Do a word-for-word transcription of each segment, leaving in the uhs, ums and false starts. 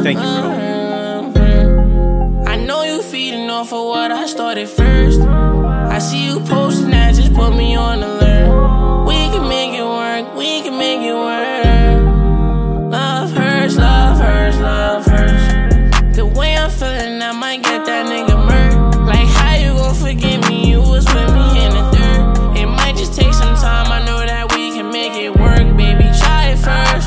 Thank you, bro. I know you feeding off of what I started first. I see you posting that, just put me on alert. We can make it work, we can make it work. Love hurts, love hurts, love hurts. The way I'm feeling, I might get that nigga murked. Like how you gon' forgive me, you was with me in the dirt. It might just take some time, I know that we can make it work. Baby, try it first.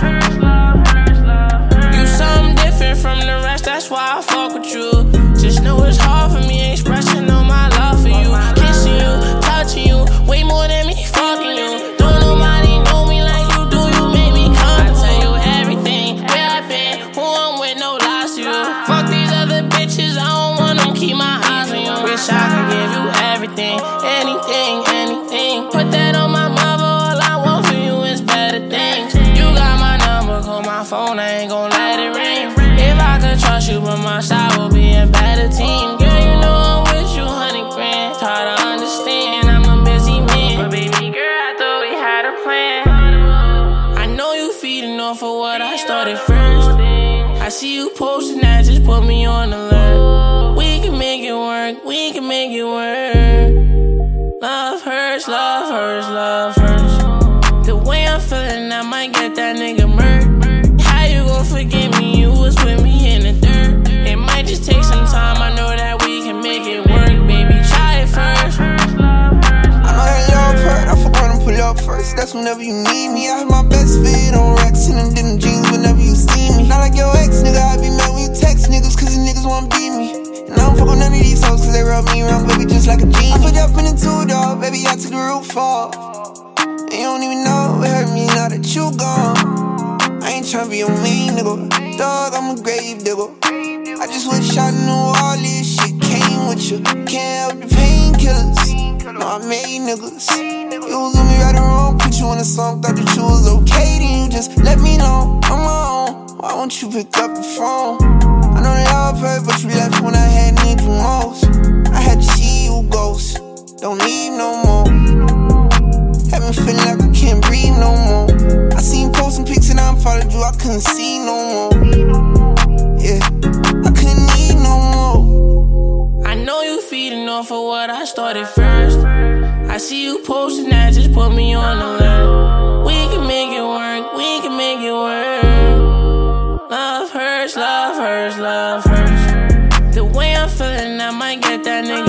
You something different from the rest, that's why I fuck with you. Just know it's hard for me expressing all my love for you. Kissing you, touching you, way more than me fucking you. Don't nobody know me like you do, you make me comfortable. I tell you everything, where I been, who I'm with, no lies to you. Fuck these other bitches, I don't want them, keep my eyes on you. Wish I could give you everything, anything, anything. Put that on my mother, all I want for you is better things. You got my number, call my phone, I ain't gon' let it ring. If I could trust you, but my side will be a better team. Girl, you know I'm with you, honey grand. Try to understand, I'm a busy man. But baby girl, I thought we had a plan. I know you feeding off of what I started first. I see you posting that, just put me on alert. We can make it work, we can make it work. Love hurts, love hurts, love hurts. The way I'm feeling, I might get that nigga murked. How you gon' forgive me, you was with me in the dirt. It might just take some time, I know that we can make it work. Baby, try it first. I know that love hurt, I forgot to pull up first. That's whenever you need me. I have my best fit on Rex and them denim jeans whenever you see me. Not like your ex, nigga, I be mad when you text niggas, cause these niggas wanna beat me. And I don't fuck with none of these hoes, cause they rub me wrong, baby, just like a genie. I put up in the two door, baby, I took the roof off. And you don't even know it hurt me now that you gone. I ain't tryna be a mean nigga, dog, I'm a grave digger. I just wish I knew all this shit came with you. Can't help the painkillers, no, I made niggas. You was with me right or wrong, put you on a song, thought that you was okay, then you just let me know I'm on. Why won't you pick up the phone? I know that love hurt, but you left when I had need you most. I had to see you ghost, don't need no more. Had me feeling like I can't breathe no more. I seen posting pics and I followed you, I couldn't see no more. Yeah, I couldn't need no more. I know you feeding off of what I started first. I see you posting that, just put me on alert. We can make it work, we can make it work. Love hurts, love hurts, love hurts. The way I'm feeling, I might get that nigga